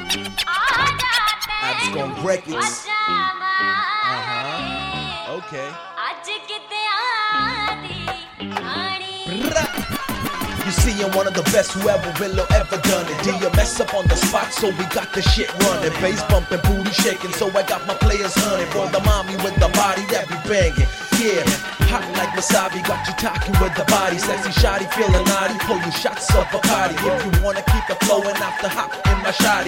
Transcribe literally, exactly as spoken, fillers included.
Abscon Records. Uh-huh. Okay. You see, I'm one of the best who ever will or ever done it. D M S up on the spot, so we got the shit running. Bass bumping, booty shaking, so I got my players hunting. For the mommy with the body that be banging. Yeah, hot like wasabi, got you talking with the body. Sexy shawty, feeling naughty, pull you shots of Bacardi. If you wanna keep it flowing off the hop in my shawty,